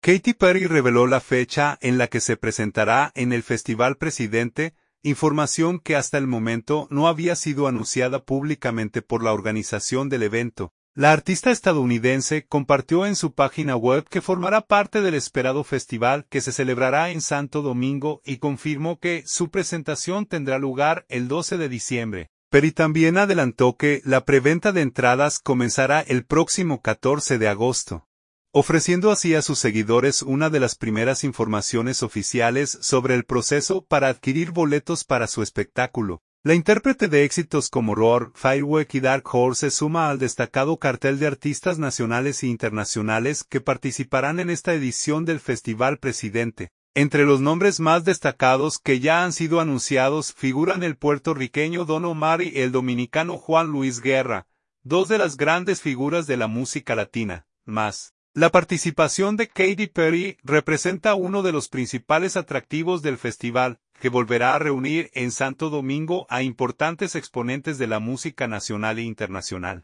Katy Perry reveló la fecha en la que se presentará en el Festival Presidente, información que hasta el momento no había sido anunciada públicamente por la organización del evento. La artista estadounidense compartió en su página web que formará parte del esperado festival que se celebrará en Santo Domingo y confirmó que su presentación tendrá lugar el 12 de diciembre. Perry también adelantó que la preventa de entradas comenzará el próximo 14 de agosto. Ofreciendo así a sus seguidores una de las primeras informaciones oficiales sobre el proceso para adquirir boletos para su espectáculo. La intérprete de éxitos como Roar, Firework y Dark Horse se suma al destacado cartel de artistas nacionales e internacionales que participarán en esta edición del Festival Presidente. Entre los nombres más destacados que ya han sido anunciados figuran el puertorriqueño Don Omar y el dominicano Juan Luis Guerra, dos de las grandes figuras de la música latina. La participación de Katy Perry representa uno de los principales atractivos del festival, que volverá a reunir en Santo Domingo a importantes exponentes de la música nacional e internacional.